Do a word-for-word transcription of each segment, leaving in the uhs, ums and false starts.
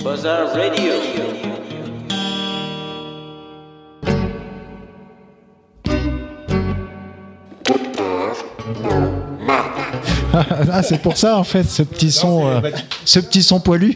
Buzzer Radio. Ah, c'est pour ça en fait, ce petit son, euh, ce petit son poilu.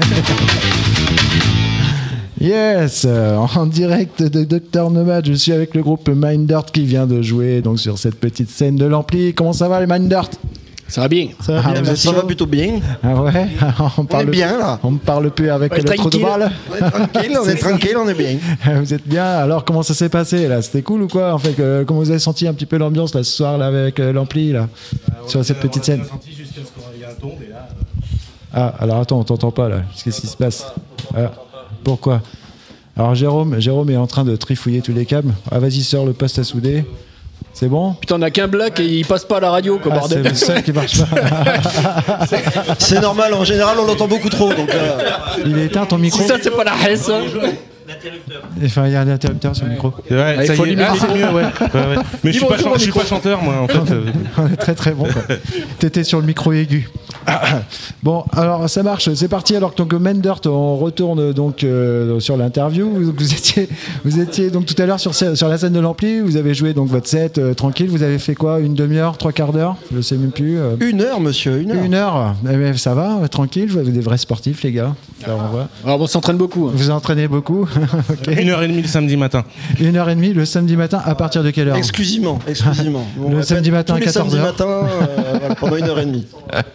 Yes, euh, en direct de Docteur Nomad, je suis avec le groupe Minddirt qui vient de jouer donc sur cette petite scène de l'ampli. Comment ça va les Minddirt ? Ça va bien. Ça va, ah, bien, ça va plutôt bien. Ah ouais, on parle on est bien là. On ne parle plus avec ouais, le trou de balle. On est tranquille, on est tranquille, on est bien. Vous êtes bien. Alors comment ça s'est passé là ? C'était cool ou quoi ? En fait, euh, comment vous avez senti un petit peu l'ambiance là ce soir là avec euh, l'ampli là ah, sur cette petite scène ? On a senti jusqu'à ce qu'on regarde tombe et là. Ah alors attends, on t'entend pas là. Qu'est-ce qui se passe ? ah, Pourquoi ? Alors Jérôme, Jérôme est en train de trifouiller tous les câbles. Ah vas-y, sors le poste à souder. C'est bon ? Putain, on a qu'un black et il passe pas à la radio, quoi, ah, bordel. C'est le seul qui marche pas. C'est normal, en général on l'entend beaucoup trop. Donc, euh... Il est éteint ton micro ? Si ça, c'est pas la Hesse. Hein. Enfin, il y a un interrupteur sur le micro. C'est vrai, ah, ça il faut y est. limiter. Ah, c'est mieux, ouais. ouais, ouais. Mais je suis, pas, chan- je suis pas chanteur, moi, en fait. On est très très bon. Quoi. T'étais sur le micro aigu. Bon, alors ça marche, c'est parti. Alors donc Minddirt, on retourne donc euh, sur l'interview. Vous, vous étiez, vous étiez donc tout à l'heure sur, sur la scène de l'ampli. Vous avez joué donc votre set euh, tranquille. Vous avez fait quoi ? Une demi-heure, trois quarts d'heure ? Je sais même plus. Euh... Une heure, monsieur, une heure. Une heure. Eh bien, ça va, tranquille. Vous avez des vrais sportifs, les gars. Ça, on voit. Alors, on s'entraîne beaucoup. Hein. Vous entraînez beaucoup. Okay. Une heure et demie le samedi matin. Une heure et demie le samedi matin. À partir de quelle heure ? Exclusivement, exclusivement. Le On samedi matin à tous les quatorze heures. samedis matin, euh, voilà, pendant une heure et demie.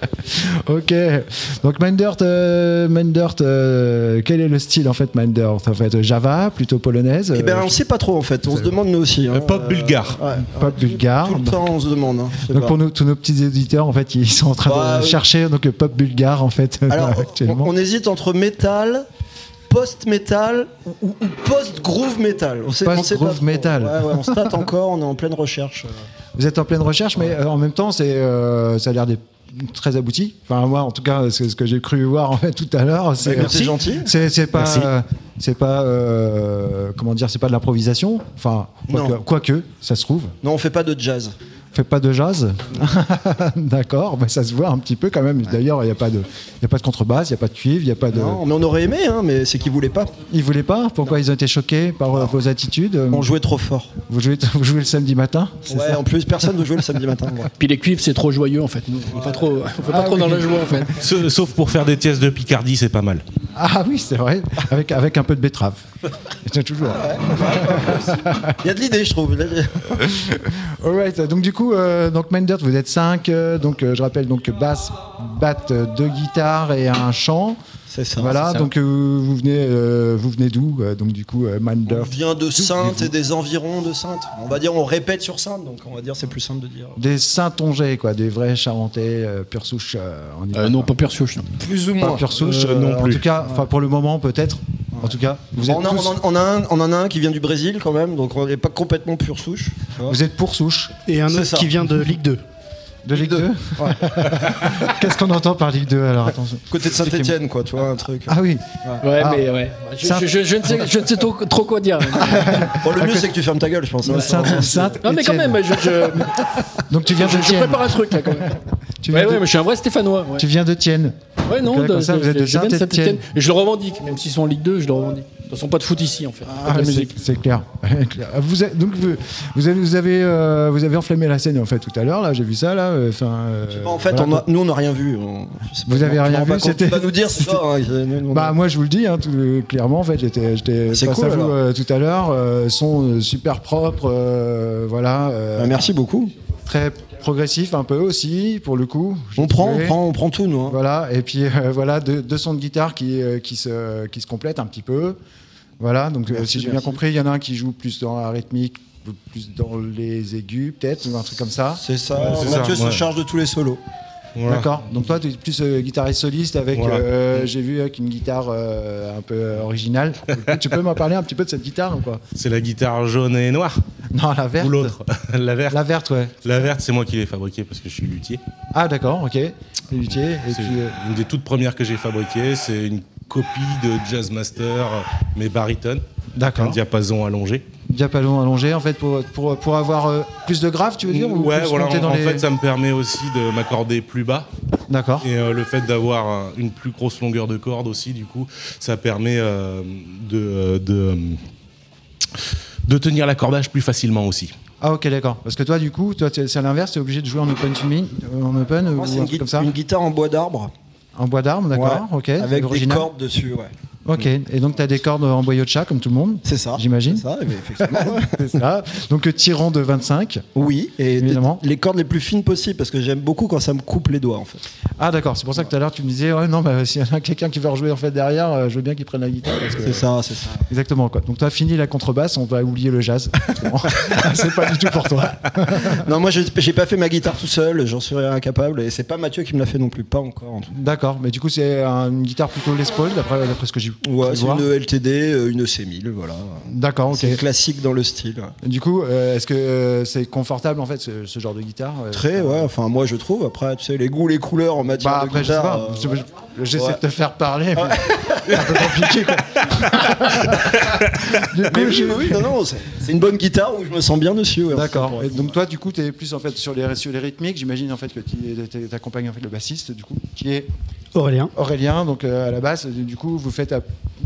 Ok. Donc Minddirt, euh, Minddirt euh, quel est le style en fait Minddirt ? En fait, Java, plutôt polonaise. Eh ben, on sait pas trop en fait. On se demande nous aussi. Hein, pop bulgare. Euh, ouais, pop ouais, bulgare. Tout le temps, on se demande. Hein, donc pas. pour nous, tous nos petits éditeurs, en fait, ils sont en train bah, de oui. chercher donc pop bulgare en fait. Alors, actuellement. On, on hésite entre métal, post-metal ou, ou, ou post-groove metal. On sait, on sait pas Post-groove trop. metal. Ouais, ouais, on se tâte encore. On est en pleine recherche. Vous êtes en pleine recherche, mais euh, en même temps, c'est, euh, ça a l'air d'être très abouti. Enfin moi, en tout cas, c'est ce que j'ai cru voir en fait tout à l'heure. C'est, bah, c'est gentil. C'est, c'est pas, euh, c'est pas, euh, comment dire, c'est pas de l'improvisation. Enfin, quoique, quoique, ça se trouve. Non, on fait pas de jazz. Fait pas de jazz. D'accord, bah ça se voit un petit peu quand même. D'ailleurs, il n'y a pas de, il y a pas de contrebasse, il n'y a pas de cuivre, il n'y a pas de. Non, mais on aurait aimé, hein, mais c'est qu'ils voulaient pas. Ils voulaient pas. Pourquoi ils ont été choqués par euh, vos attitudes ? On jouait trop fort. Vous jouez, vous jouez le samedi matin. C'est Ouais, ça en plus personne ne jouait le samedi matin. Ouais. Puis les cuivres, c'est trop joyeux en fait. Nous, on fait pas trop, on fait pas Ah, trop oui. dans la joie en fait. Sauf pour faire des pièces de Picardie, c'est pas mal. Ah oui, c'est vrai. Avec avec un peu de betterave. C'est toujours. Il y a de l'idée, je trouve. Alright. Donc du coup, euh, donc Minddirt, vous êtes cinq. Euh, donc euh, je rappelle donc basse, batte, euh, deux guitares et un chant. C'est ça. Voilà. c'est ça. Donc euh, vous venez, euh, vous venez d'où euh, Donc du coup, euh, On Minddirt. vient de Saintes et des environs de Saintes. On va dire, on répète sur Saintes, donc on va dire c'est plus simple de dire. Des Saint-Ongais, quoi, des vrais Charentais, euh, pure souche. Euh, on y va, Euh, non, quoi. pas pure souche. Non. Plus ou Pas moins. pure souche, Euh, euh, non en plus. tout cas, enfin pour le moment peut-être. En tout cas, vous êtes on, a, tous, on, en, on, a un, on en a un qui vient du Brésil quand même, donc on n'est pas complètement pure souche. tu vois. vous êtes pour souche Et un C'est autre ça. qui vient de Ligue deux. de Ligue deux. Ouais. Qu'est-ce qu'on entend par Ligue deux alors attention. Côté de Saint-Etienne, quoi, tu vois, un truc. Ah oui. Ouais, Ah. mais ouais. Je, Saint- je, je, je ne sais, je ne sais trop, trop quoi dire. Bon, le mieux, c'est que tu fermes ta gueule, je pense. hein. Saint, Saint Non, mais quand même, je, je, Donc tu viens de je, je Tienne. prépare un truc là quand même. Tu Ouais, viens ouais, de, mais je suis un vrai Stéphanois. Ouais, tu viens de Tienne. ouais non, Ok, comme ça, vous êtes de je viens Saint-Étienne. Et je le revendique, même s'ils sont en Ligue deux, je le revendique. De toute façon, pas de foot ici en fait. Pas de Ah, la c'est, musique. c'est clair. Vous êtes- donc vous, vous avez, vous avez, euh, vous avez enflammé la scène en fait tout à l'heure là. J'ai vu ça là. euh, Enfin. euh, En fait, voilà. on a- nous, on n'a rien vu. On- je sais pas Vous avez comment- rien je me rends vu, pas compte. c'était- Tu vas nous dire, c'est ça. hein, nous, on a- Bah moi je vous le dis hein, tout, euh, clairement en fait j'étais j'étais C'est face cool, à vous alors. euh, tout à l'heure euh, son euh, super propre euh, voilà euh, Bah, merci beaucoup. très progressif un peu aussi pour le coup. j'ai On prend, trouvé. on prend, on prend tout, nous. hein. Voilà et puis euh, voilà deux, deux sons de guitare qui euh, qui se qui se complètent un petit peu. Voilà donc euh, Merci, si j'ai bien merci. compris il y en a un qui joue plus dans la rythmique plus dans les aigus peut-être ou un truc comme ça. C'est ça. Ouais, c'est Mathieu ça, se ouais. charge de tous les solos. Voilà. D'accord. Donc toi tu es plus euh, guitariste soliste avec Voilà. euh, j'ai vu avec une guitare euh, un peu euh, originale. Tu peux m'en parler un petit peu de cette guitare ou quoi? C'est la guitare jaune et noire. Non, la verte. Ou l'autre. La verte. La verte, ouais. La verte, c'est moi qui l'ai fabriquée parce que je suis luthier. Ah, d'accord, ok. Luthier. Et C'est puis, euh, une des toutes premières que j'ai fabriquées. C'est une copie de Jazzmaster, mais baryton, un d'accord. diapason allongé. Diapason allongé, en fait, pour, pour, pour avoir euh, plus de graves, tu veux dire ou Ouais, plus voilà. monter En, dans en les... fait, ça me permet aussi de m'accorder plus bas D'accord. Et euh, le fait d'avoir un- une plus grosse longueur de corde aussi, du coup, ça permet euh, de, de, de tenir l'accordage plus facilement aussi. Ah ok, d'accord. Parce que toi, du coup, toi, t'es- c'est à l'inverse, tu es obligé de jouer en open tuning, en open Moi, ou c'est un une, truc gui- comme ça. une guitare en bois d'arbre. En bois d'arme, d'accord. Ouais. Ok. Avec des original. cordes dessus, ouais. Ok. Et donc tu as des cordes en boyau de chat comme tout le monde. C'est ça. J'imagine. C'est ça, mais effectivement. ouais. C'est ça. Donc euh, tirant de vingt-cinq. Oui, et Évidemment. des- les cordes les plus fines possibles, parce que j'aime beaucoup quand ça me coupe les doigts, en fait. Ah d'accord. C'est pour ça que tout à l'heure tu me disais ouais non bah s'il y a quelqu'un qui veut rejouer en fait derrière, euh, je veux bien qu'il prenne la guitare. Parce que- C'est ça, c'est ça. Exactement quoi. Donc tu as fini la contrebasse, on va oublier le jazz. C'est pas du tout pour toi. Non, moi, j'ai j'ai pas fait ma guitare tout seul, j'en serais incapable, et c'est pas Mathieu qui me l'a fait non plus, pas encore, en tout cas. D'accord. Mais du coup c'est un- une guitare plutôt Les Paul d'après d'après ce que j'ai pu Ouais, c'est voir. une L T D, euh, une C mille, voilà. D'accord. Ok. C'est classique dans le style. Du coup, euh, est-ce que euh, c'est confortable en fait ce, ce genre de guitare euh, Très, ouais, enfin, moi, je trouve. Après, tu sais, les goûts, les couleurs en matière Bah de après je sais guitare. pas. euh, Je- J'essaie ouais. de te faire parler. Mais c'est un peu compliqué quoi. Du coup, Mais je- oui, oui, non, non, c'est c'est une bonne guitare où je me sens bien dessus. ouais. D'accord. Et donc toi, du coup, tu es plus en fait sur les sur les rythmiques. J'imagine en fait que tu accompagnes en fait le bassiste, du coup, qui est Aurélien. Aurélien. Donc euh, à la basse, du coup, vous faites à,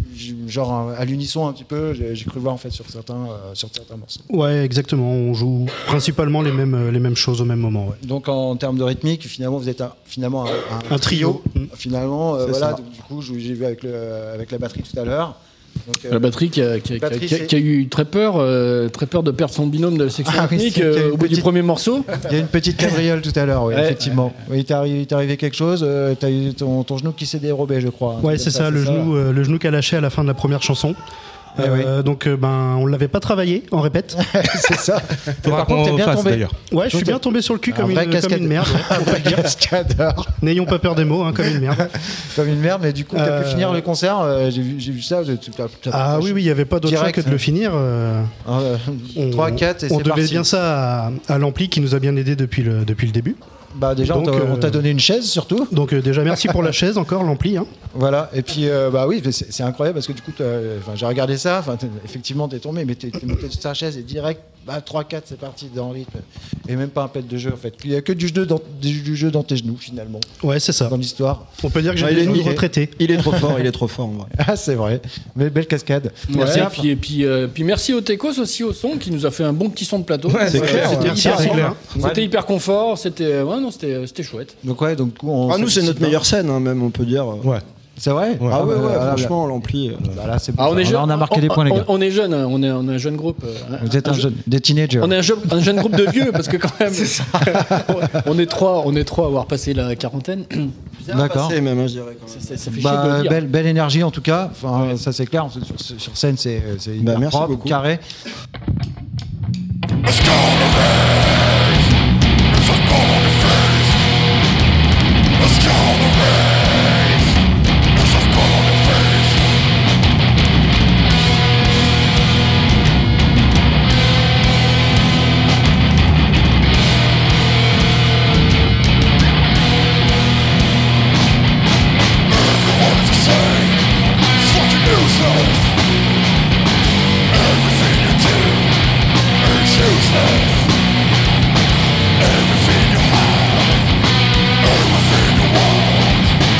genre à l'unisson un petit peu. J'ai j'ai cru voir en fait sur certains euh, sur certains morceaux. Ouais, exactement. On joue principalement les mêmes, euh, les mêmes choses au même moment. Ouais. Donc en, termes de rythmique, finalement, vous êtes un, finalement un, Un trio. Mm. Finalement, euh, C'est voilà. ça. Donc, du coup, je- j'ai vu avec le avec la batterie tout à l'heure. Donc, euh, La batterie qui a, qui a- qui a- Batterie, qui a- c'est- qui a eu très peur, euh, très peur de perdre son binôme de la section Ah oui, rythmique c'est qu'il y a euh, une au bout du petite- premier morceau. Il y a une petite cabriole tout à l'heure, oui, Ouais. effectivement. Oui, il t'est arrivé, il t'est arrivé quelque chose, euh, t'as eu ton, ton genou qui s'est dérobé, je crois. Ouais, c'est ça, le genou, euh, le genou qui a lâché à la fin de la première chanson. Eh Euh, Donc, euh, ben, on l'avait pas travaillé en répète. c'est ça. Mais Faudra par contre, t'es qu'on bien fasse, tombé. d'ailleurs. Ouais, je suis Donc, bien tombé sur le cul un comme une, vrai comme cascade- une merde. Un vrai cascadeur. N'ayons pas peur des mots, hein, comme une merde. Comme une merde, mais du coup, t'as Euh, pu finir le concert. euh, j'ai, vu, j'ai vu ça. t'as- t'as- t'as- Ah oui, oui, il n'y avait pas d'autre choix Direct, que de le hein. finir. euh, Euh, on- trois, quatre, et on c'est devait parti. bien ça à, à l'ampli qui nous a bien aidé depuis le, depuis le début. Bah, déjà, Donc, on, t'a, euh, on t'a donné une chaise, surtout. Donc euh, déjà merci pour la chaise encore, l'ampli. Hein. Voilà, et puis euh, bah oui, c'est, c'est incroyable parce que du coup, t'as- enfin, j'ai regardé ça, enfin, t'es- effectivement, t'es tombé, mais t'es, t'es monté sur ta chaise et direct, bah, trois quatre, c'est parti dans le rythme. Et même pas un pet de jeu en fait. Il n'y a que du jeu, dans, du, du jeu dans tes genoux finalement, Ouais, c'est ça. dans l'histoire. On peut dire que j'ai Ouais, des il est- genoux il est- retraités. Il est trop fort, il est trop fort en vrai. Ah, c'est vrai, belle, belle cascade. Merci. Ouais. Et puis, et puis, euh, puis merci au Tecos aussi au son qui nous a fait un bon petit son de plateau. c'est clair, C'était ouais. Merci, hyper, c'est clair. c'était hyper confort. C'était ouais, non, c'était c'était chouette. Donc ouais, donc du coup, on Ah, nous, c'est notre s'anticipe, meilleure scène, hein, même, on peut dire. Ouais. C'est vrai. Ouais. Ah ouais, ouais, bah, franchement, l'ampli. euh, bah, là, c'est bon. Ah, on est Là, jeune. on a marqué on, des points, les on- gars. On est jeune, on est, on est un jeune groupe. euh, Vous êtes un jeune, des teenagers. On est un jeune, un jeune groupe de vieux parce que quand même, on est trois, on est trois à avoir passé la quarantaine. bien D'accord. passé, même, hein, je dirais. Quand même. Ça, ça fait chier de Bah, le dire. belle, belle énergie en tout cas, enfin, ça c'est clair, sur, sur scène c'est, c'est hyper Bah, merci propre, beaucoup. carré. Everything you have, everything you want.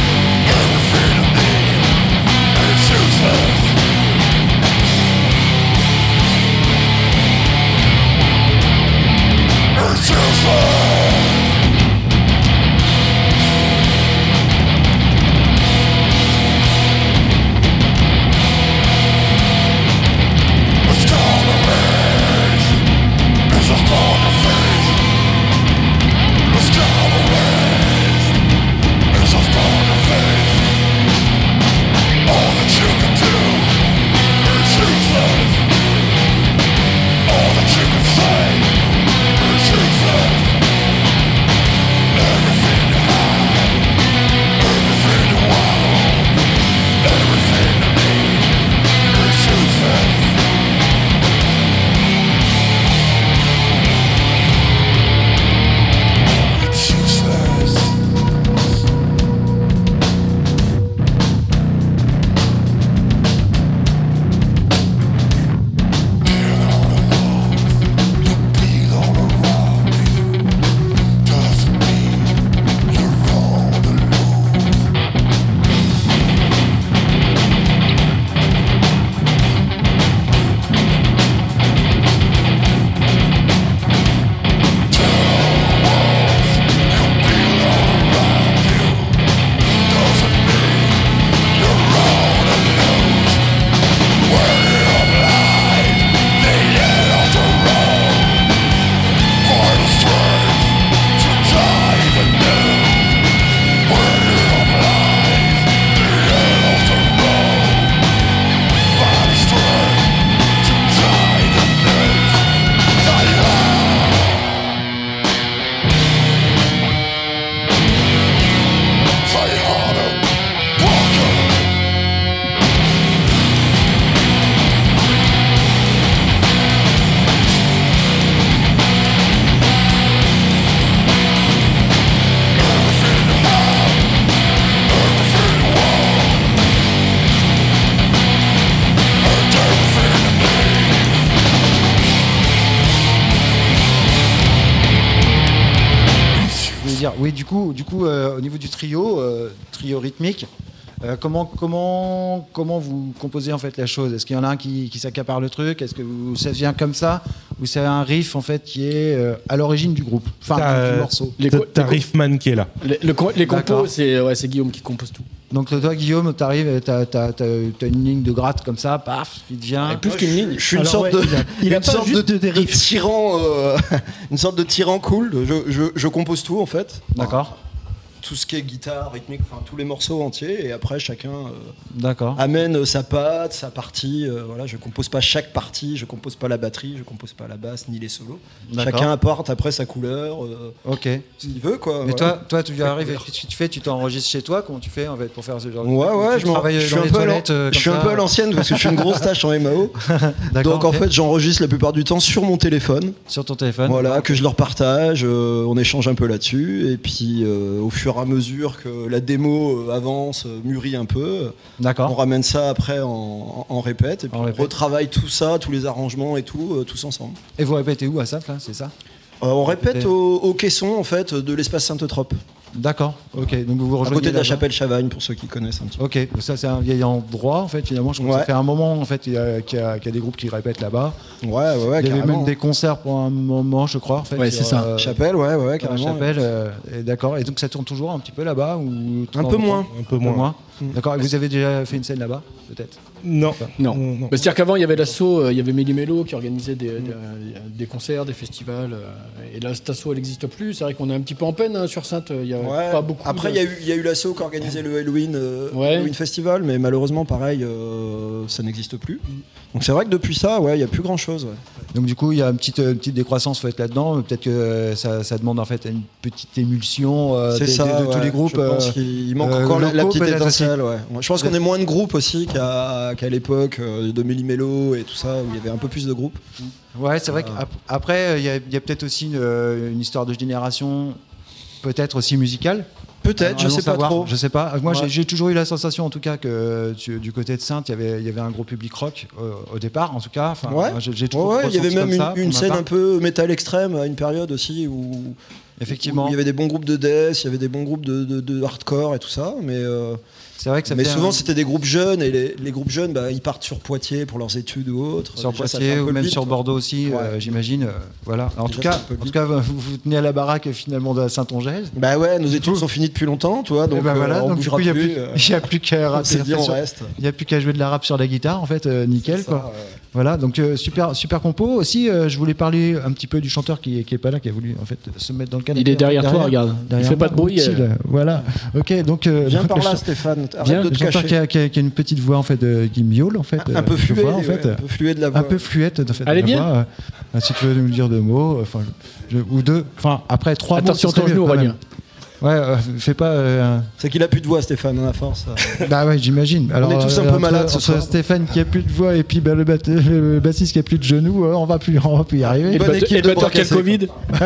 oui, du coup, du coup euh, au niveau du trio, euh, trio rythmique, euh, comment, comment, comment vous composez en fait la chose? Est-ce qu'il y en a un qui, qui s'accapare le truc? Est-ce que vous, ça vient comme ça? Ou c'est un riff en fait qui est euh, à l'origine du groupe, enfin T'as- du morceau? Les, T'as co- t'as les co- Riffman qui est là. les- le co- les D'accord. compos, c'est ouais, c'est Guillaume qui compose tout. Donc toi, Guillaume, t'arrives, t'as, t'as, t'as, t'as une ligne de gratte comme ça, paf, il te vient. Et plus qu'une ligne. Je suis une Alors, sorte ouais, de, il a- il a une pas sorte juste de, de- des de riffs. tyran, euh, une sorte de tyran cool. Je, je, je compose tout en fait. D'accord, Tout ce qui est guitare, rythmique, enfin tous les morceaux entiers. Et après chacun euh, d'accord. amène euh, sa patte, sa partie. euh, voilà, je compose pas chaque partie, je compose pas la batterie, je compose pas la basse ni les solos. D'accord. Chacun apporte après sa couleur, euh, Ok. s'il veut quoi. Mais voilà. toi, toi, tu arrives, et qu'est-ce que tu fais? Tu t'enregistres chez toi? Comment tu fais en fait pour faire ce genre de Ouais, truc? ouais, Tu je, m'en- travailles je suis dans un les peu à l'an- toilettes, euh, je comme suis un ça peu à l'ancienne parce que je suis une grosse tâche en M A O. D'accord, Donc en ok. fait, j'enregistre la plupart du temps sur mon téléphone. Sur ton téléphone. Voilà, que je leur partage, euh, on échange un peu là-dessus. Et puis euh, au fur et à mesure que la démo euh, avance, euh, mûrit un peu, euh, on D'accord. ramène ça après en, en, en répète. Et puis En on répète. retravaille tout ça, tous les arrangements et tout, euh, tous ensemble. Et vous répétez où à ça, là? C'est ça? Euh, on répète Ok. au, au caisson en fait de l'espace Sainte-Trope, D'accord. Ok. Donc vous vous à rejoignez côté de la là-bas. chapelle Chavagne pour ceux qui connaissent un petit peu. Ok, ça c'est un vieil endroit en fait. Finalement, je crois que Ouais. ça fait un moment en fait qu'il y a, qu'il y a- qu'il y a des groupes qui répètent là-bas. Ouais, ouais, ouais, Il y avait carrément. même des concerts pour un moment, je crois. En fait, Ouais, sur, c'est ça. euh, Chapelle, ouais, ouais, à la carrément. chapelle. euh, et d'accord. Et donc ça tourne toujours un petit peu là-bas ou de Un temps peu en temps moins. Un peu moins. D'accord. Et vous avez déjà fait une scène là-bas, peut-être? Non. Non. non. Bah, c'est-à-dire qu'avant, il y avait l'asso, euh, il y avait Méli-Mélo qui organisait des, des, des concerts, des festivals. euh, et là, cet asso, elle n'existe plus. C'est vrai qu'on est un petit peu en peine hein, sur Sainte. Il n'y a Ouais. pas beaucoup. Après, de- il y a eu, il y a eu l'asso qui organisait le Halloween, euh, Ouais. Halloween Festival, mais malheureusement, pareil, euh, ça n'existe plus. Donc c'est vrai que depuis ça, ouais, il n'y a plus grand-chose. Ouais. Donc du coup, il y a une petite, une petite décroissance faite là-dedans. Peut-être que euh, ça, ça demande en fait une petite émulsion euh, C'est des- ça, des- de tous ouais. les groupes. Je pense euh, qu'il manque euh, encore la, la locaux, petite peut-être aussi. étincelle. Ouais. Je pense qu'on est moins de groupes aussi qu'à qu'à l'époque euh, de Méli-Mélo et tout ça, où il y avait un peu plus de groupes. Ouais, c'est vrai qu'après, il y a, il y a peut-être aussi une, euh, une histoire de génération, peut-être aussi musicale. Peut-être, je Allons sais pas savoir, trop. Je sais pas. Moi, Ouais. j'ai- j'ai toujours eu la sensation, en tout cas, que tu- du côté de Sainte, il y avait, il y avait un gros public rock euh, au départ, en tout cas. Enfin, Ouais. j'ai- j'ai Ouais, toujours ouais, il y avait ressenti même comme une, ça, une pour ma scène part. un peu métal extrême à une période aussi où, Effectivement. où il y avait des bons groupes de death, il y avait des bons groupes de, de- de hardcore et tout ça, mais euh, C'est vrai que ça mais fait souvent un- c'était des groupes jeunes et les, les groupes jeunes bah, ils partent sur Poitiers pour leurs études ou autres. sur Déjà, ça Poitiers fait un peu ou le même vide, sur quoi. Bordeaux aussi, Ouais. euh, j'imagine. euh, voilà. En Déjà, tout cas, c'est un peu le en tout cas, vous, vous tenez à la baraque euh, finalement de Saint-Angèle. Bah ouais, nos études sont finies depuis longtemps, tu vois, donc Et ben euh, voilà, on donc du bougera coup, il n'y a plus. plus, euh, il y a plus qu'à on rapper s'est dit on sur- reste. il y a plus qu'à jouer de la rap sur la guitare, en fait, euh, nickel Ça, quoi. ouais. Voilà, donc euh, super, super compo. Aussi, euh, je voulais parler un petit peu du chanteur qui, qui est pas là, qui a voulu en fait se mettre dans le canapé. Il est derrière toi, regarde. Il fait pas de bruit, Utile, euh. Voilà. Ok, donc. euh, Viens donc, par le là, chan- Stéphane. Arrête Viens, de le te chanteur cacher. qui a, qui a- qui a une petite voix en fait, euh, qui miaule en fait. Un euh, peu je fluide, vois, en fait, un peu fluide de la voix. un peu fluette en fait. Elle est de la bien voix, euh, euh, si tu veux nous dire deux mots, euh, enfin, je- ou deux, enfin après trois mots. Attention ce serait ton genou, mieux, quand même. Aurélien. Ouais, euh, fais pas. euh, un- C'est qu'il a plus de voix, Stéphane, on a force. Bah ouais, j'imagine. Alors, est tous un euh, peu entre- malades ce entre soir. Stéphane qui a plus de voix et puis bah, le, bat- le bassiste qui a plus de genoux, euh, on va plus, on va plus y Et arriver. le Bonne batteur- équipe et de le batteur bras qui a le cassés, Covid.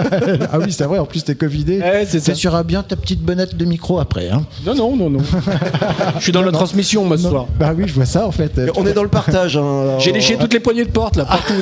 Ah oui, c'est vrai. En plus, t'es covidé. Ouais, c'est ça. T'essuieras bien ta petite bonnette de micro après. Hein. Non, non, non, non. Je suis dans la transmission, moi, ce Non. soir. Bah oui, je vois ça en fait. Et on est dans le partage. hein. J'ai léché toutes les poignées de porte, là, partout.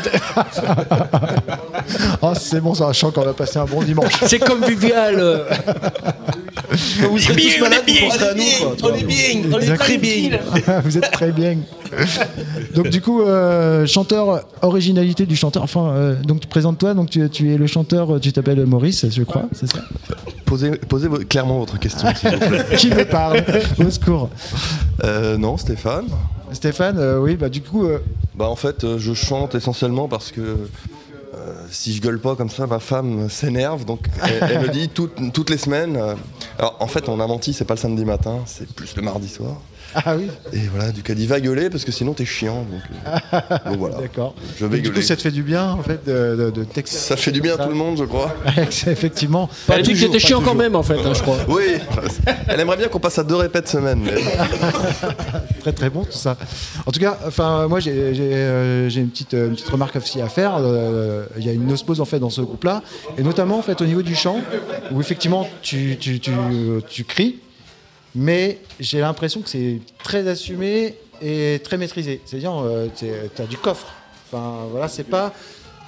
Oh, c'est bon, ça sent qu'on a passé un bon dimanche. C'est comme Vivial. euh. Quand vous serez tous malades, vous penserez à nous. quoi, tu vois. bien, on est très bien. Vous êtes très bien. Donc du coup, euh, chanteur, originalité du chanteur. Enfin, euh, donc tu présentes-toi. Donc tu, tu es le chanteur. Tu t'appelles Maurice, je crois, c'est ça. Posez, posez vo- clairement votre question, s'il vous plaît. Qui me parle? Au secours. Euh, non, Stéphane. Stéphane, euh, oui, bah du coup, euh, Bah en fait, euh, je chante essentiellement parce que euh, si je gueule pas comme ça, ma femme s'énerve. Donc elle, elle me dit toutes, toutes les semaines. euh, alors en fait, on a menti, c'est pas le samedi matin, c'est plus le mardi soir. ah oui, Et voilà, du coup, elle dit va gueuler parce que sinon t'es chiant. Donc, euh, donc voilà. d'accord. Je vais Donc, du gueuler. coup, ça te fait du bien en fait de, de, de texte. Ça fait du bien à tout le monde, je crois. Effectivement. Elle a dit que toujours, t'étais pas chiant quand toujours. même, en fait, hein, je crois. Oui, elle aimerait bien qu'on passe à deux répètes semaine. Mais... Très très bon tout ça. En tout cas, enfin moi j'ai j'ai, euh, j'ai une petite euh, une petite remarque aussi à faire. Euh, Il y a une osmose en fait dans ce groupe-là, et notamment en fait au niveau du chant, où effectivement tu tu tu, tu cries, mais j'ai l'impression que c'est très assumé et très maîtrisé. C'est-à-dire euh, t'es- t'as du coffre. Enfin voilà, c'est pas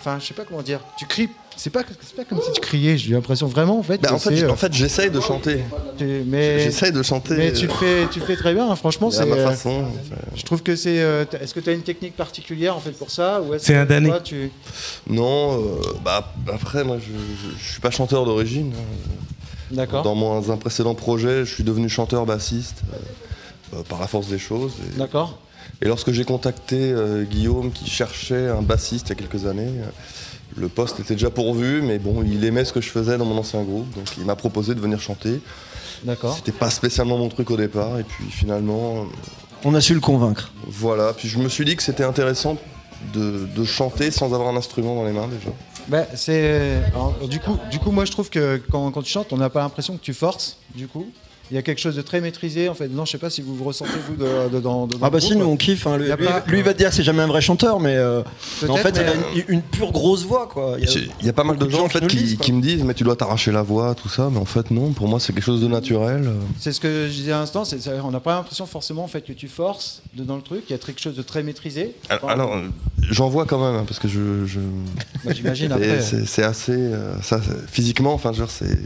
enfin, je sais pas comment dire. Tu cries. C'est pas, c'est pas comme si tu criais. J'ai l'impression vraiment en fait. Bah, en, fait c'est, en fait, j'essaye de chanter. Tu, mais j'essaye de chanter. Mais tu le fais, tu le fais très bien. Hein, franchement, c'est. À ma façon. Euh, je trouve que c'est. Euh, est-ce que tu as une technique particulière en fait pour ça ou est-ce C'est un damné. Tu... Non. Euh, bah après, moi, je, je, je suis pas chanteur d'origine. D'accord. Dans mon, un précédent projet, je suis devenu chanteur bassiste euh, par la force des choses. Et, D'accord. Et lorsque j'ai contacté euh, Guillaume qui cherchait un bassiste il y a quelques années. Euh, Le poste était déjà pourvu, mais bon, il aimait ce que je faisais dans mon ancien groupe, donc il m'a proposé de venir chanter. D'accord. C'était pas spécialement mon truc au départ, et puis finalement... On a su le convaincre. Voilà, puis je me suis dit que c'était intéressant de, de chanter sans avoir un instrument dans les mains déjà. Bah, c'est... Alors, du, coup, du coup, moi je trouve que quand, quand tu chantes, on n'a pas l'impression que tu forces, du coup. Il y a quelque chose de très maîtrisé en fait. Non, je sais pas si vous vous ressentez vous de, de, dans, dans Ah bah le si, groupe. nous on kiffe. Hein. Lui, lui, pas... lui, il va te dire que c'est jamais un vrai chanteur, mais, euh, mais en fait, mais... il a une, une pure grosse voix quoi. Il y a, il y a pas mal de gens, gens en fait, qui, disent, qui me disent mais tu dois t'arracher la voix, tout ça, mais en fait non. Pour moi, c'est quelque chose de naturel. C'est ce que je disais à l'instant. C'est, on n'a pas l'impression forcément en fait que tu forces de, dans le truc. Il y a quelque chose de très maîtrisé. Alors, alors j'en vois quand même hein, parce que je. je... Bah, j'imagine après. C'est, c'est assez euh, ça, c'est, physiquement, enfin, genre c'est.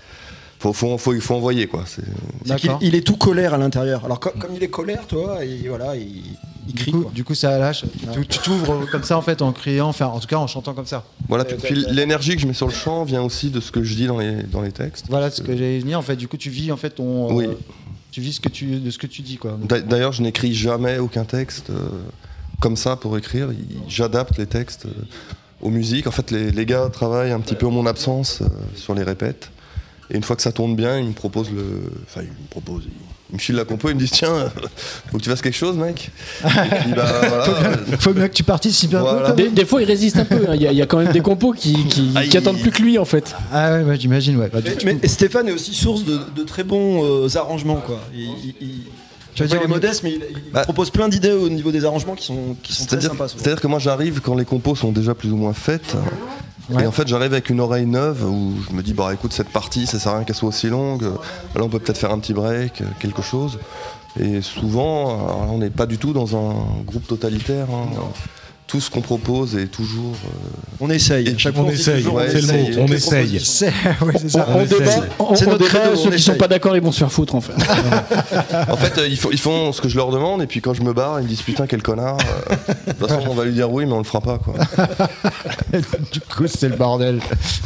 Faut, faut, faut, il faut envoyer quoi. C'est, c'est qu'il il est tout colère à l'intérieur. Alors comme, comme il est colère, toi, et voilà, il, il crie. Du coup, quoi. du coup ça lâche. Ouais. Tu, tu t'ouvres comme ça en fait en criant, enfin en tout cas en chantant comme ça. Voilà. Puis, puis l'énergie que je mets sur le chant vient aussi de ce que je dis dans les dans les textes. Voilà ce que j'allais venir en fait. Du coup, tu vis en fait ton. Oui. Euh, tu vis ce que tu de ce que tu dis quoi. D'ailleurs, je n'écris jamais aucun texte euh, comme ça pour écrire. J'adapte les textes euh, aux musiques. En fait, les, les gars travaillent un petit peu en mon absence euh, sur les répètes. Et une fois que ça tourne bien, ils me proposent le. Enfin, ils me proposent. Ils me filent la compo, ils me disent tiens, faut que tu fasses quelque chose, mec. Et puis, bah, voilà. Faut bien que tu participes un Voilà. peu. Des, des fois, il résiste un peu. Il hein. y, y a quand même des compos qui, qui, ah, qui il... attendent plus que lui, en fait. Ah ouais, bah, j'imagine, ouais. Bah, mais, mais Stéphane est aussi source de, de très bons euh, arrangements, quoi. Il, il, il... Tu vois, il est modeste, mais il, il bah, propose plein d'idées au niveau des arrangements qui sont, qui sont très sympas. Souvent. C'est-à-dire que moi, j'arrive quand les compos sont déjà plus ou moins faites. Ouais. Et en fait, j'arrive avec une oreille neuve où je me dis, bah écoute, cette partie, ça sert à rien qu'elle soit aussi longue. Là, on peut peut-être faire un petit break, quelque chose. Et souvent, alors là, on n'est pas du tout dans un groupe totalitaire. Hein. Tout ce qu'on propose est toujours. Euh... On essaye. Et chaque fois, on essaye. Ouais, c'est le mot. On essaye. C'est, ouais, c'est ça. On, on, débat, on, c'est on notre débat, credo, ceux on qui essaye. sont pas d'accord, ils vont se faire foutre en fait. En fait, euh, ils, font, ils font ce que je leur demande, et puis quand je me barre, ils me disent putain, quel connard. Euh, de toute façon, on va lui dire oui, mais on le fera pas, quoi. Du coup, c'est le bordel.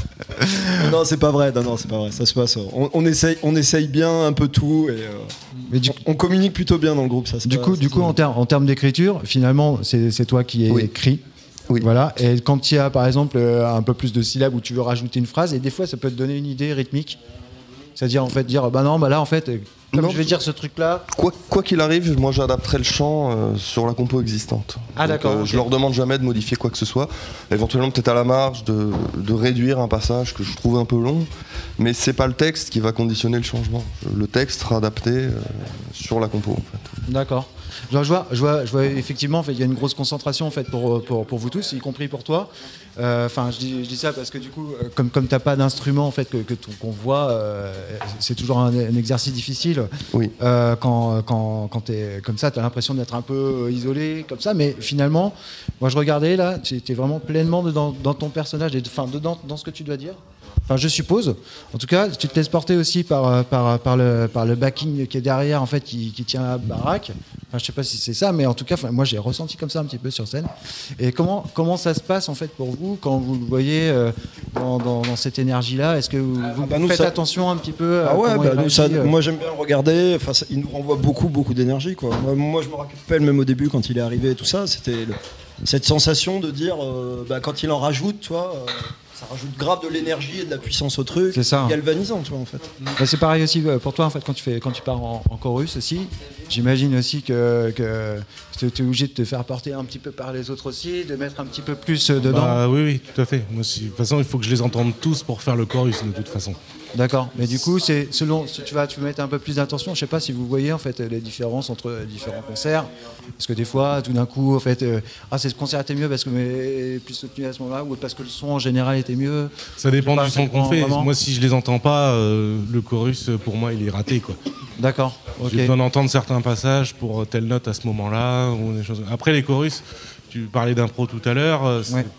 Non, c'est pas vrai. Non, non, c'est pas vrai. Ça se passe. On, on essaye, on essaye bien un peu tout, et euh, mais du, on, on communique plutôt bien dans le groupe. Ça. Du pas, coup, du coup, en, ter- en termes d'écriture, finalement, c'est, c'est toi qui Oui. écris. Oui. Voilà. Et quand il y a, par exemple, un peu plus de syllabes où tu veux rajouter une phrase, et des fois, ça peut te donner une idée rythmique. C'est-à-dire, en fait, dire, bah non, bah là, en fait, comme non, je vais dire ce truc-là. Quoi, quoi qu'il arrive, moi, j'adapterai le chant euh, sur la compo existante. Ah, Donc, d'accord. euh, Okay. Je leur demande jamais de modifier quoi que ce soit. Éventuellement, peut-être à la marge, de, de réduire un passage que je trouve un peu long. Mais c'est pas le texte qui va conditionner le changement. Le texte sera adapté euh, sur la compo, en fait. D'accord. Je vois, je vois, je vois effectivement, en fait, il y a une grosse concentration en fait pour, pour, pour vous tous, y compris pour toi. Enfin, euh, je, dis, je dis ça parce que du coup, comme comme t'as pas d'instrument en fait que, que ton, qu'on voit, euh, c'est toujours un, un exercice difficile. Oui. Euh, quand quand quand t'es comme ça, t'as l'impression d'être un peu isolé comme ça, mais finalement, moi je regardais là, tu es vraiment pleinement dedans dans ton personnage, enfin dedans dans ce que tu dois dire. Enfin, je suppose. En tout cas, tu te laisses porter aussi par, par, par, le, par le backing qui est derrière, en fait, qui, qui tient la baraque. Enfin, je sais pas si c'est ça, mais en tout cas, moi, j'ai ressenti comme ça un petit peu sur scène. Et comment, comment ça se passe, en fait, pour vous, quand vous le voyez euh, dans, dans, dans cette énergie-là? Est-ce que vous, vous bah, nous, faites ça... attention un petit peu à Ah ouais, bah, nous, ça, euh... moi, j'aime bien le regarder. Enfin, ça, il nous renvoie beaucoup, beaucoup d'énergie, quoi. Moi, moi, je me rappelle même au début, quand il est arrivé et tout ça, c'était le... cette sensation de dire, euh, bah, quand il en rajoute, toi... Euh... ça rajoute grave de l'énergie et de la puissance au truc. C'est ça. Galvanisant, tu vois, en fait. Bah, c'est pareil aussi pour toi, en fait, quand tu, fais, quand tu pars en, en chorus aussi. J'imagine aussi que, que tu es obligé de te faire porter un petit peu par les autres aussi, de mettre un petit peu plus dedans. Bah, oui, oui, tout à fait. Moi, si, de toute façon, il faut que je les entende tous pour faire le chorus, de toute façon. D'accord, mais du coup, c'est selon, tu vas, tu vas mettre un peu plus d'attention. Je sais pas si vous voyez en fait les différences entre les différents concerts, parce que des fois, tout d'un coup, en fait, euh, ah, ce concert était mieux parce que mais plus soutenu à ce moment-là, ou parce que le son en général était mieux. Ça dépend pas, du son qu'on fait. vraiment. Moi, si je les entends pas, euh, le chorus, pour moi, il est raté, quoi. D'accord. J'ai Okay. besoin d'entendre certains passages pour telle note à ce moment-là, ou des choses. Après, les chorus, tu parlais d'impro tout à l'heure. C'est... Ouais.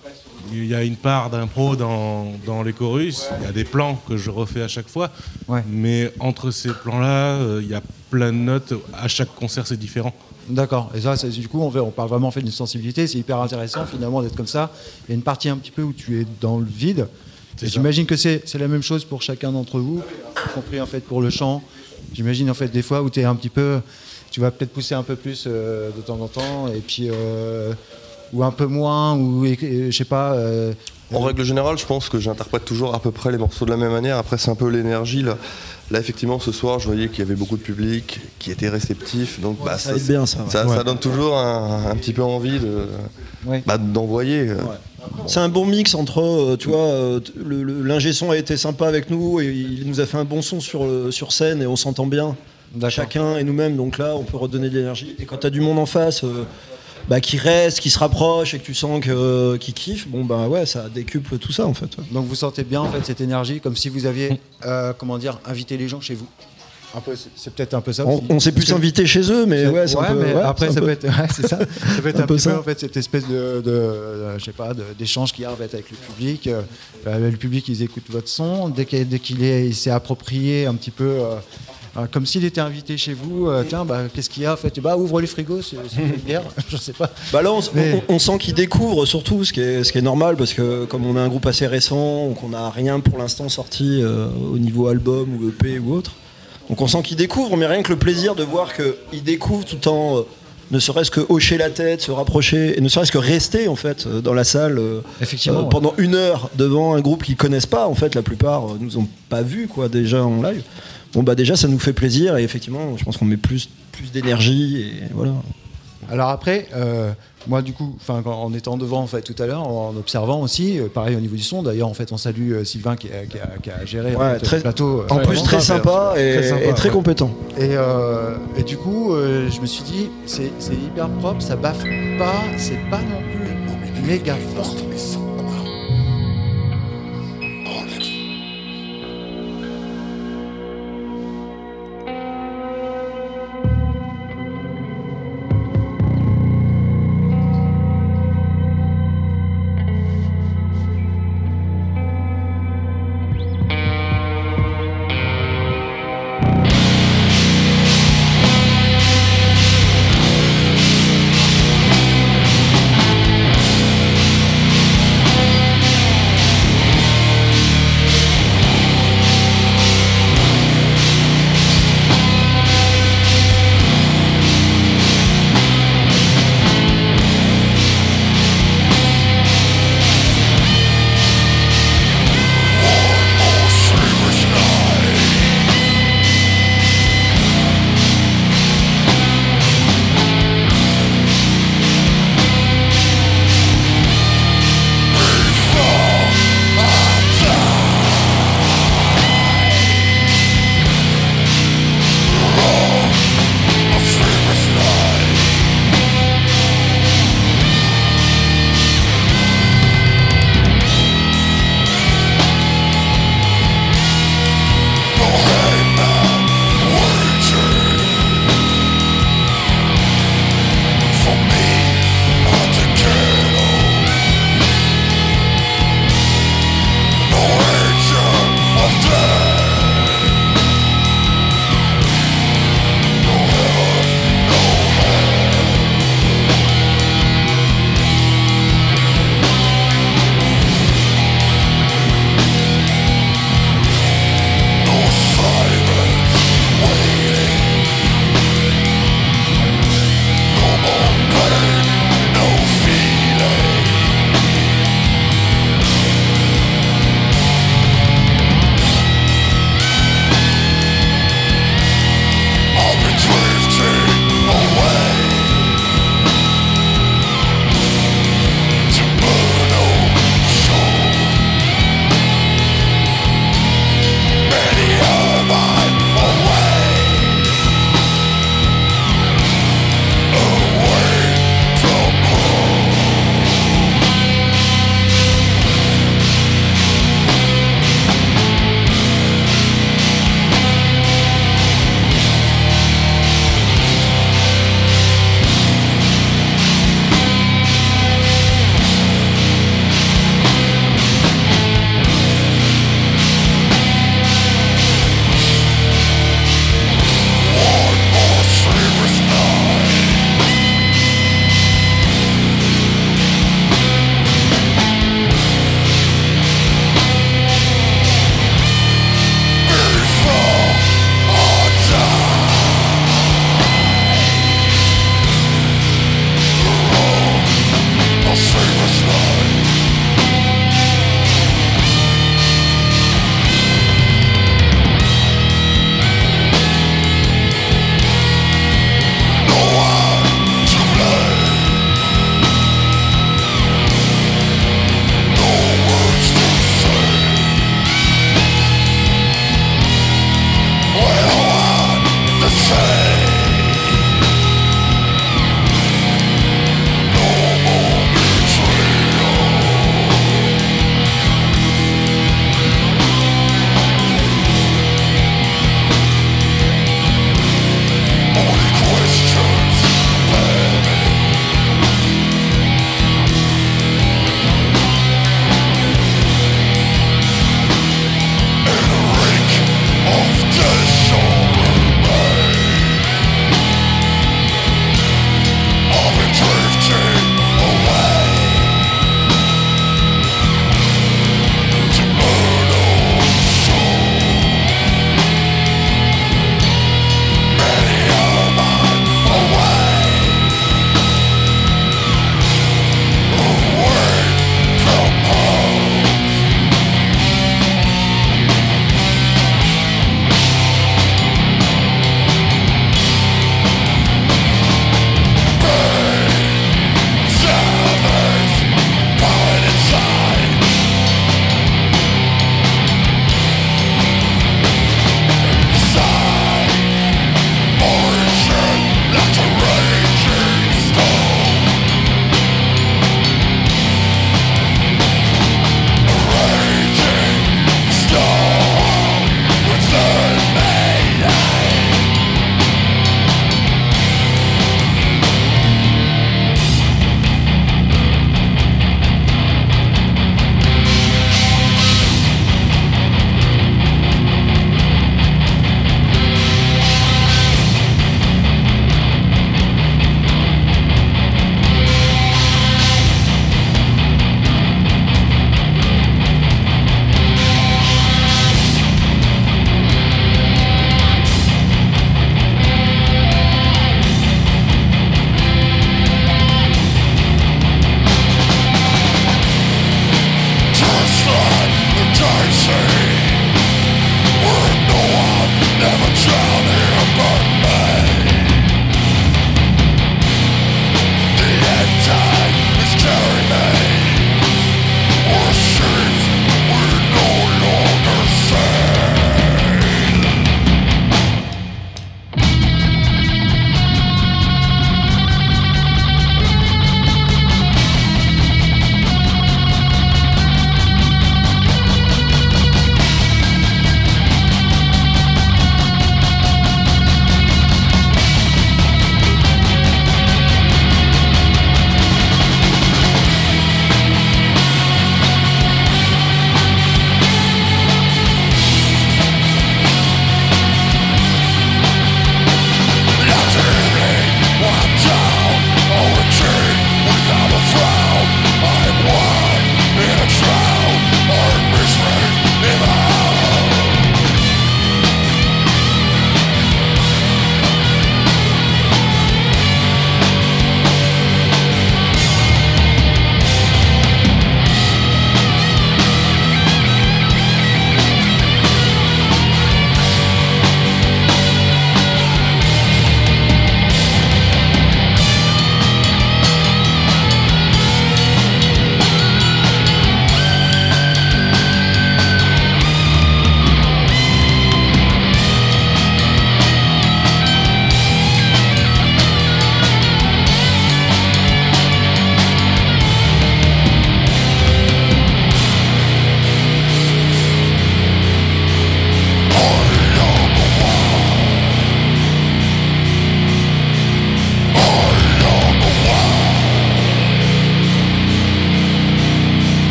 il y a une part d'impro dans, dans les chorus, il y a des plans que je refais à chaque fois, Ouais. mais entre ces plans-là, euh, il y a plein de notes, à chaque concert c'est différent. D'accord. Et ça, c'est- du coup, on, fait- on parle vraiment en fait d'une sensibilité. C'est hyper intéressant finalement d'être comme ça. Il y a une partie un petit peu où tu es dans le vide. C'est Et ça. j'imagine que c'est c'est la même chose pour chacun d'entre vous, y compris en fait pour le chant. J'imagine en fait des fois où tu es un petit peu, tu vas peut-être pousser un peu plus euh, de temps en temps, et puis euh, ou un peu moins, ou et- et, je sais pas. euh, En règle générale, je pense que j'interprète toujours à peu près les morceaux de la même manière. Après, c'est un peu l'énergie. Là. Là, effectivement, ce soir, je voyais qu'il y avait beaucoup de public qui était réceptif. Donc, bah, ça aide bien, ça, ouais. ça, Ouais. ça donne toujours un, un petit peu envie de, Ouais. bah, d'envoyer. C'est un bon mix entre, euh, tu vois, euh, le- le- l'ingé son a été sympa avec nous et il nous a fait un bon son sur, le- sur scène et on s'entend bien, D'accord. chacun et nous-mêmes. Donc là, on peut redonner de l'énergie. Et quand tu as du monde en face euh, bah, qui reste, qui se rapproche et que tu sens que, euh, qu'il kiffe, bon bah ouais, ça décuple tout ça en fait. ouais. Donc vous sentez bien en fait cette énergie, comme si vous aviez, euh, comment dire, invité les gens chez vous. Un peu, c'est- c'est peut-être un peu ça. On, aussi. on s'est plus Parce que- invité chez eux, mais ouais, c'est ouais, un peu. mais ouais, après c'est un ça peu- peut être, ouais, c'est ça. Ça peut être Un un, peu petit peu ça. en fait cette espèce de, de, de- je sais pas, de- d'échange qu'il y a en fait avec le public. Euh, euh, le public, ils écoutent votre son. Dès qu'il dès qu'il est, il s'est approprié un petit peu, euh, euh, comme s'il était invité chez vous. euh, tiens, bah qu'est-ce qu'il y a en fait? Bah ouvre les frigos, c'est c'est une bière. Je sais pas. Bah là, on, s- Mais- on- on sent qu'ils découvrent surtout, ce qui, est, ce qui est normal, parce que comme on est un groupe assez récent, qu'on n'a rien pour l'instant sorti euh, au niveau album ou E P ou autre, donc on sent qu'ils découvrent, mais rien que le plaisir de voir qu'ils découvrent tout en euh, ne serait-ce que hocher la tête, se rapprocher, et ne serait-ce que rester en fait euh, dans la salle euh, Effectivement, euh, ouais. pendant une heure devant un groupe qu'ils connaissent pas. En fait, la plupart euh, nous ont pas vu quoi déjà en live. Bon bah déjà ça nous fait plaisir et effectivement, je pense qu'on met plus plus d'énergie et voilà. Alors après, euh, moi du coup, enfin quand- en étant devant en fait tout à l'heure, en observant aussi, euh, pareil au niveau du son. D'ailleurs, en fait, on salue euh, Sylvain qui a, qui a- qui a géré en Ouais, fait, très- le plateau. euh, En plus vraiment. très sympa et, Très sympa, et très ouais. compétent. Et, euh, et du coup, euh, je me suis dit, c'est c'est hyper propre, ça baffe pas, c'est pas non plus méga fort. Thank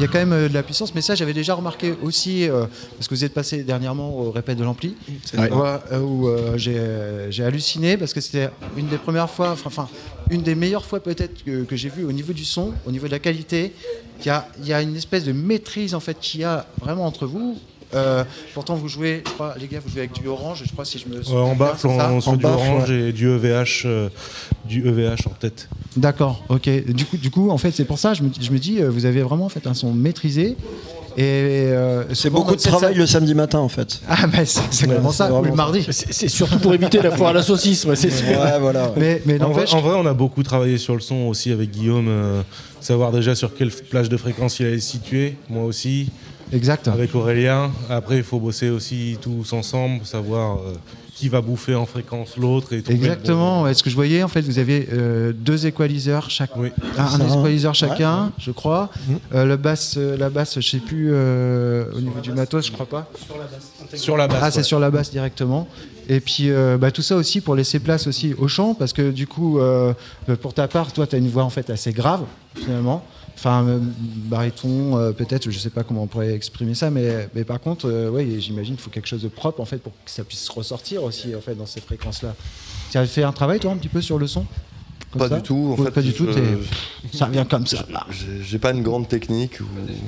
quand même euh, de la puissance, mais ça j'avais déjà remarqué aussi, euh, parce que vous êtes passé dernièrement au répète de l'ampli, Ouais. où, euh, où, euh, j'ai, euh, j'ai halluciné, parce que c'était une des premières fois, enfin une des meilleures fois peut-être que, que j'ai vu au niveau du son, au niveau de la qualité. Il y a, il y a une espèce de maîtrise en fait qu'il y a vraiment entre vous. Euh, pourtant vous jouez, je crois, les gars, vous jouez avec du orange, je crois, si je me Euh, souviens en bien, baffle, c'est ça on se En du baffle, orange ouais. et du E V H, euh, du E V H en tête. D'accord, ok. Du coup, du coup, en fait, c'est pour ça, je me, je me dis, euh, vous avez vraiment en fait un son maîtrisé. Et euh, C'est souvent, beaucoup de dans cette travail salle- le samedi matin en fait. Ah, bah, c'est exactement Ouais, ça, c'est ou le vraiment mardi. C'est c'est surtout pour éviter la foire à la saucisse, ouais, c'est sûr. Ouais, voilà. ouais. Mais, mais En vrai, n'empêche. en vrai, on a beaucoup travaillé sur le son aussi avec Guillaume, euh, savoir déjà sur quelle plage de fréquence il allait se situer, moi aussi, Exact. avec Aurélien. Après, il faut bosser aussi tous ensemble, savoir euh, qui va bouffer en fréquence l'autre. Et trouver le bon- Exactement. Est-ce que je voyais, en fait, vous avez euh, deux equaliseurs chaque. Oui. Un, un Ça, equaliseur ouais. chacun, je crois. Euh, le basse, euh, la basse, je sais plus, euh, au niveau du matos, je crois pas. Sur la basse. Ah, c'est ouais. sur la basse directement. Et puis euh, bah, tout ça aussi pour laisser place aussi au chant, parce que du coup, euh, pour ta part, toi, tu as une voix en fait assez grave, finalement. Enfin, euh, baryton, euh, peut-être, je sais pas comment on pourrait exprimer ça, mais, mais par contre, euh, ouais, j'imagine qu'il faut quelque chose de propre en fait pour que ça puisse ressortir aussi en fait dans ces fréquences-là. Tu as fait un travail toi un petit peu sur le son comme Pas ça du tout. En Ouais, fait, pas du tout. je- t'es- Ça vient comme ça. j'ai- J'ai pas une grande technique. Ou...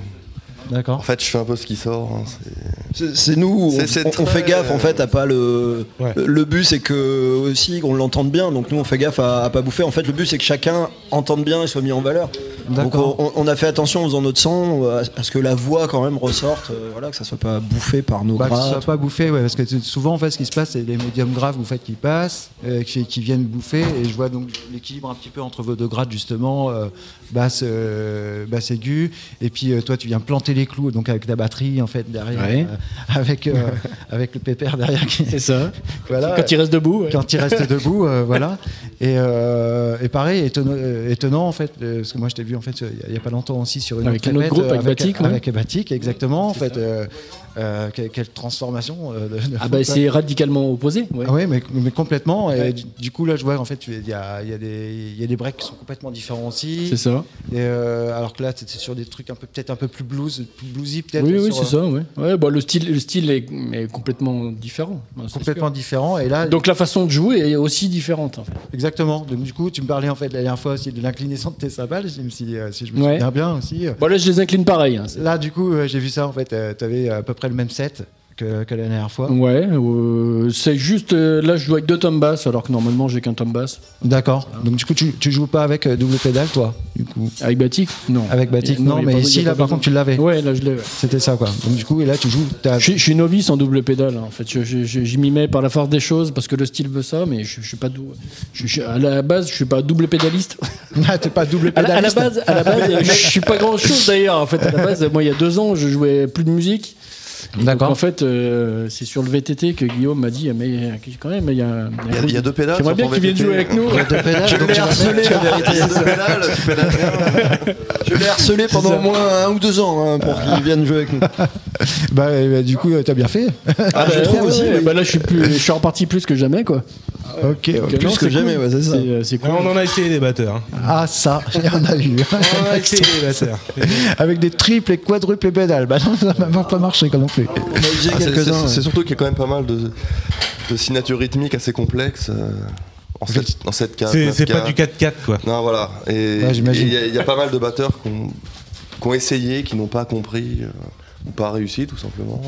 En D'accord. fait, je fais un peu ce qui sort. hein, c'est- C'est c'est nous, C'est- on, c'est on- on très- fait gaffe en fait à pas le. Ouais. Le, le but c'est que aussi qu'on l'entende bien, donc nous on fait gaffe à, à pas bouffer. En fait, le but c'est que chacun entende bien et soit mis en valeur. Donc D'accord. on, on a fait attention en faisant notre son à, à ce que la voix quand même ressorte, euh, voilà, que ça soit pas bouffé par nos Bah, que ce soit grattes. pas bouffé, ouais, parce que c'est- souvent en fait ce qui se passe c'est les médiums graves vous faites qui passent, euh, qui, qui viennent bouffer, et je vois donc l'équilibre un petit peu entre vos deux grades justement, euh, basse, euh, basse aiguë, et puis euh, toi tu viens planter les clous donc avec ta batterie en fait derrière, Ouais. euh, avec euh, avec le pépère derrière qui C'est ça. voilà. Quand il reste debout. ouais. Quand il reste debout, euh, voilà. Et, euh, et pareil, étonnant, euh, étonnant en fait, euh, parce que moi je t'ai vu en fait il n'y a, a pas longtemps aussi sur une Avec autre un autre répète, groupe, euh, avec Batik, ouais. avec Batik, exactement. En fait, euh, euh, quelle, quelle transformation euh, de, de Ah bah c'est radicalement opposé. Ouais. ah oui, mais, mais complètement. Et Ouais. du, du coup, là, je vois en fait, il y a, il y, a des- il y a des breaks qui sont complètement différents aussi. C'est ça. Et euh, alors que là, c'est sur des trucs un peu, peut-être un peu plus blues, plus bluesy, peut-être. Oui, oui, sur, c'est euh, ça. Ouais. Ouais, bah, le style, le style est, est complètement différent. hein, c'est Complètement sûr. différent. Et là, Donc la façon de jouer est aussi différente. En fait. exactement. Donc, du coup, tu me parlais en fait la dernière fois aussi de l'inclinaison de tes cymbales, si, si, euh, si je me Ouais. souviens bien aussi. Bon là, je les incline pareil. hein, c'est- Là, du coup, euh, j'ai vu ça en fait. tu avais à peu près le même set que, que la dernière fois. Ouais, euh, c'est juste euh, là je joue avec deux tomes basses alors que normalement j'ai qu'un tome basse. D'accord. Donc, du coup, tu, tu joues pas avec euh, double pédale, toi, du coup. Avec Batik Non. Avec Batik, Et- non, il y a mais pas- ici, il y a là, pas par besoin. contre, tu l'avais. Ouais, là je l'ai. ouais. C'était ça, quoi. Donc, du coup, et là, tu joues. t'as- Je suis, je suis novice en double pédale en fait. Je, je, je- j'y m'y mets par la force des choses parce que le style veut ça, mais je, je suis pas dou... je, je- à la base je suis pas double pédaliste. Ah, t'es pas double À la, à la pédaliste. base, à la base, je suis pas grand chose d'ailleurs. En fait, à la base, moi il y a deux ans, je jouais plus de musique. Donc, D'accord. en fait, euh, c'est sur le V T T que Guillaume m'a dit, mais euh, quand même, il y a, un- Il y a- il y a deux pédales. J'aimerais sur bien ton qu'il vienne V T T. jouer avec nous. Deux pédales, Je donc l'ai tu vas harcelé mettre- la vérité. Il y a deux pédales, tu pédales bien. Je l'ai harcelé pendant ça. au moins un ou deux ans hein, pour qu'il vienne jouer avec nous. Bah, euh, bah, du coup, euh, t'as bien fait. Ah, je bah, trouve ouais, aussi, ouais, oui. bah là, je suis plus, je suis reparti plus que jamais, quoi. Ok, ok. Donc, plus non, que c'est jamais, cool. ouais, c'est ça. C'est, euh, c'est cool. Ouais, on en a essayé des batteurs. hein. Ah, ça, il y en a eu. On a essayé des batteurs. Avec des triples et quadruples pédales. Bah non, ça va pas marcher comme non plus. On a usé Ah, c'est- quelques-uns. c'est- ouais. C'est surtout qu'il y a quand même pas mal de, de signatures rythmiques assez complexes euh, en cette, en cette carte. C'est c'est pas du quatre quatre quoi. Non, voilà. Et Ouais, j'imagine. et il y, a- il y a pas mal de batteurs qui ont, qui ont essayé, qui n'ont pas compris euh, ou pas réussi tout simplement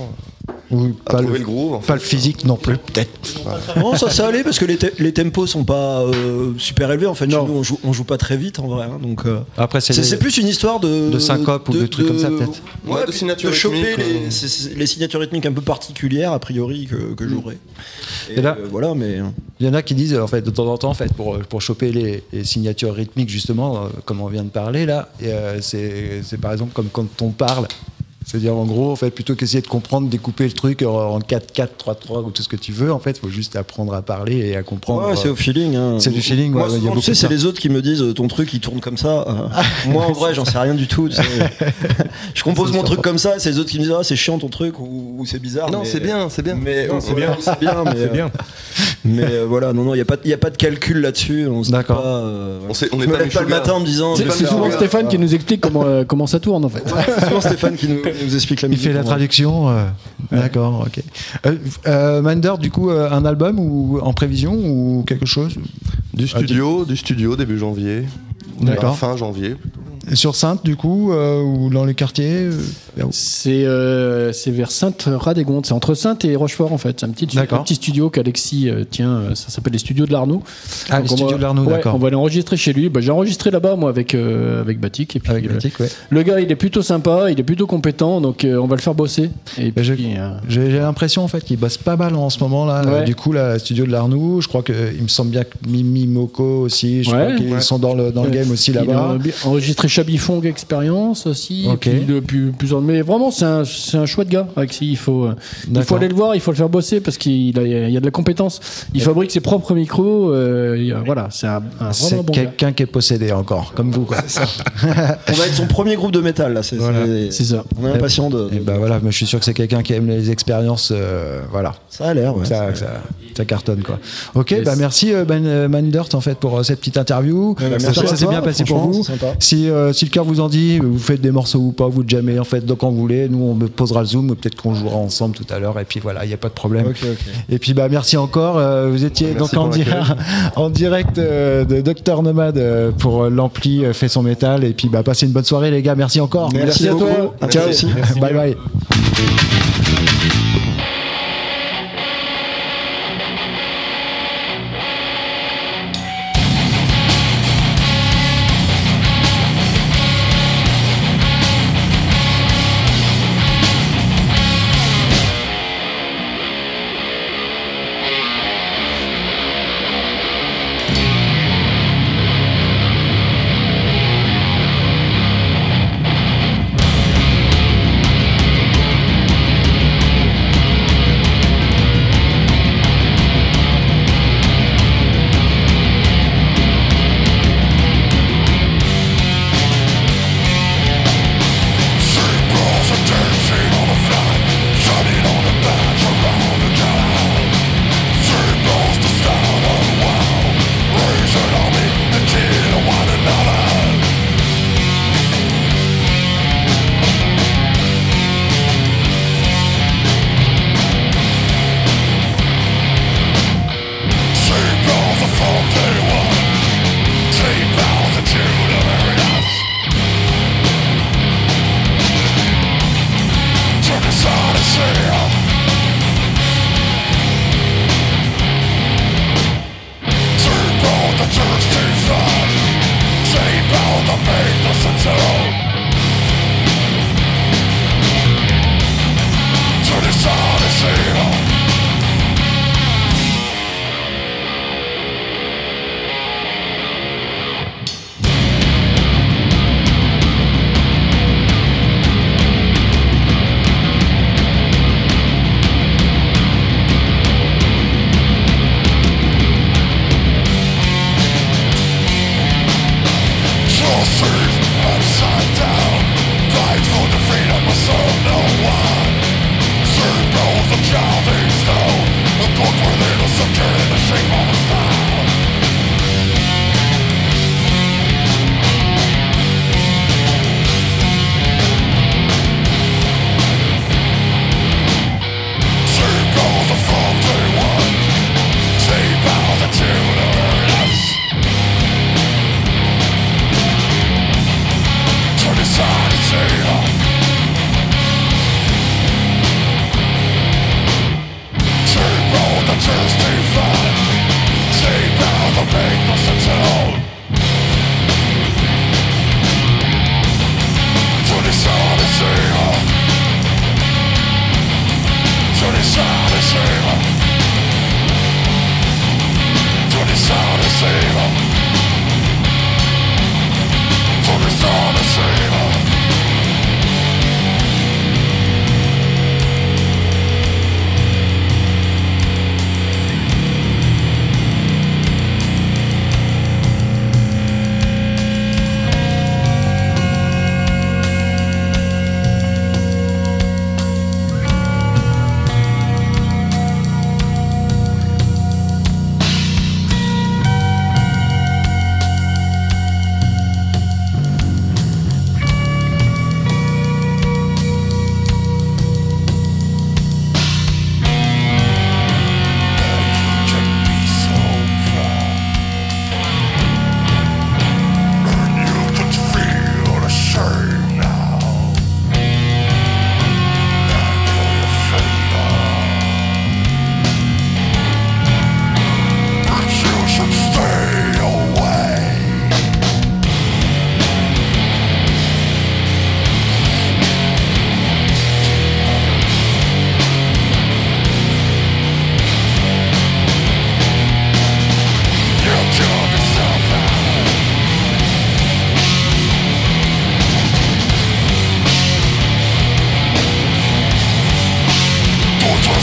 Ou à pas trouver le, le groove. en pas fait. le physique non plus, peut-être. Non, ça, ça allait parce que les, te- les tempos sont pas euh, super élevés. En fait, chez Non. nous, on joue, on joue pas très vite en vrai. hein, donc, euh, Après, c'est c'est c'est plus une histoire de. de syncope ou de trucs comme ça, peut-être. Ouais, Ouais, de puis signatures de choper rythmiques, les, euh. c'est- c'est les signatures rythmiques un peu particulières, a priori, que, que j'aurais. Et, Et là- euh, voilà, mais. Il y en a qui disent, en fait, de temps en temps, en fait, pour, pour choper les, les signatures rythmiques, justement, euh, comme on vient de parler là, et, euh, c'est c'est par exemple comme quand on parle. C'est-à-dire, en gros, en fait, plutôt qu'essayer de comprendre, découper le truc en quatre quatre, trois trois ou tout ce que tu veux, en fait, il faut juste apprendre à parler et à comprendre. Ouais, c'est au feeling. Hein. C'est du feeling. Moi, ouais, il y a souvent, beaucoup tu sais, de c'est ça. les autres qui me disent ton truc il tourne comme ça. Euh, moi, en vrai, j'en sais rien du tout. Tu sais. Je compose mon truc comme ça, c'est les autres qui me disent ah, c'est chiant ton truc ou, ou c'est bizarre. Non, mais- c'est bien, c'est bien. Mais Non, ouais, c'est bien. c'est bien. Mais, C'est bien. mais euh, voilà, non, non, il n'y a, pas- y a pas de calcul là-dessus. On se dit D'accord. pas, euh, On sait- on je n'est me pas lève pas le Meshuggah. matin en me disant. C'est je vais c'est faire souvent un- Stéphane qui nous explique comment, euh, comment ça tourne en fait. C'est souvent Stéphane qui nous, nous explique la Il musique. fait la en vrai. traduction. euh, D'accord, ok. Euh, euh, Minder, du coup, euh, un album ou en prévision ou quelque chose Du studio, du studio début janvier. D'accord. Enfin, fin janvier. sur Sainte, du coup, euh, ou dans les quartiers euh, vers où C'est euh, c'est vers Sainte-Radegonde. C'est entre Sainte et Rochefort, en fait. C'est un petit, D'accord. un petit studio qu'Alexis euh, tient. euh, Ça s'appelle les studios de l'Arnaud. Ah, les Donc, on studios va- de l'Arnaud, ouais, d'accord. On va aller enregistrer chez lui. Bah, j'ai enregistré là-bas, moi, avec, euh, avec Batik. Et puis, Avec euh, Batik, ouais. le gars, il est plutôt sympa, il est plutôt compétent. Donc, euh, on va le faire bosser. Et Bah, puis, je- euh, J'ai j'ai l'impression en fait qu'ils bossent pas mal en ce moment là. Ouais. Euh, Du coup, la studio de l'Arnoux, je crois que il me semble bien que Mimi Moko aussi, je Ouais. crois qu'ils Ouais. sont dans le dans le Ouais. game aussi il là-bas. a enregistré Chabi Fong Experience aussi. Ok. Et puis depuis plusieurs. Mais vraiment, c'est un, c'est un chouette gars, Alexis. Il faut, euh, il D'accord. faut aller le voir, il faut le faire bosser parce qu'il a, il y a de la compétence. Il fabrique ses propres micros. euh, il y a- voilà, c'est un, un C'est vraiment bon gars. quelqu'un qui est possédé encore, comme vous quoi. On va être son premier groupe de métal là. C'est Voilà. c'est- C'est ça. On est impatient de. Et ben voilà, moi, je suis sûr que c'est quelqu'un qui aime les expériences, euh, voilà. Ça a l'air. Ouais, ça, ça- ça, ça cartonne quoi. Ok, Yes. bah merci euh, Ben euh, Mandert en fait pour euh, cette petite interview. Ouais, bah, J'espère merci que ça à s'est toi, bien passé pour franchement, vous. c'est sympa. Si, euh, si le cœur vous en dit, vous faites des morceaux ou pas, vous jamais en fait, donc quand vous voulez, nous on me posera le zoom, peut-être qu'on jouera ensemble tout à l'heure et puis voilà, il n'y a pas de problème. Ok, ok. Et puis bah merci encore. euh, vous étiez Merci donc en, pour di- l'accueil. en direct euh, de Docteur Nomade euh, pour euh, l'ampli euh, fait son métal et puis bah passez une bonne soirée les gars. Merci encore. Merci, à beaucoup. toi. À Ciao. toi aussi. Bye bye.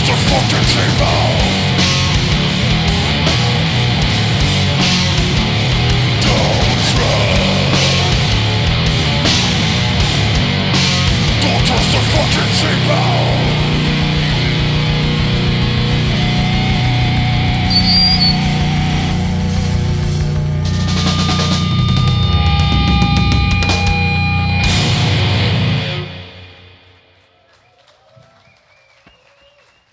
the fucking table.